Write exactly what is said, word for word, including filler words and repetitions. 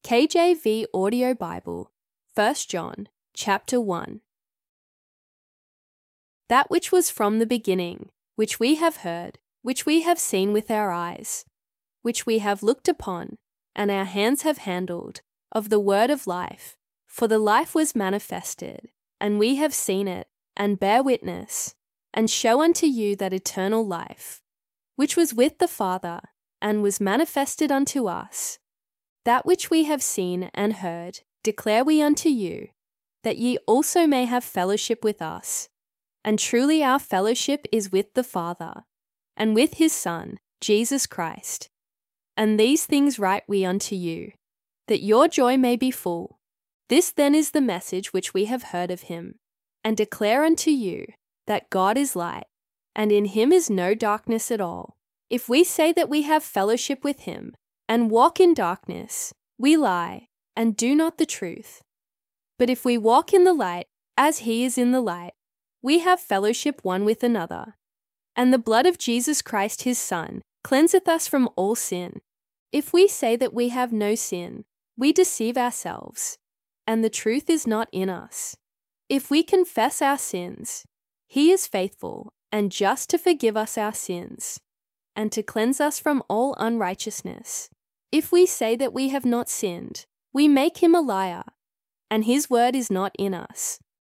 K J V Audio Bible, First John, chapter one. That which was from the beginning, which we have heard, which we have seen with our eyes, which we have looked upon, and our hands have handled, of the word of life. For the life was manifested, and we have seen it, and bear witness, and show unto you that eternal life, which was with the Father, and was manifested unto us. That which we have seen and heard declare we unto you, that ye also may have fellowship with us. And truly our fellowship is with the Father, and with his Son, Jesus Christ. And these things write we unto you, that your joy may be full. This then is the message which we have heard of him, and declare unto you, that God is light, and in him is no darkness at all. If we say that we have fellowship with him, and walk in darkness, we lie, and do not the truth. But if we walk in the light, as he is in the light, we have fellowship one with another. And the blood of Jesus Christ his Son cleanseth us from all sin. If we say that we have no sin, we deceive ourselves, and the truth is not in us. If we confess our sins, he is faithful and just to forgive us our sins, and to cleanse us from all unrighteousness. If we say that we have not sinned, we make him a liar, and his word is not in us.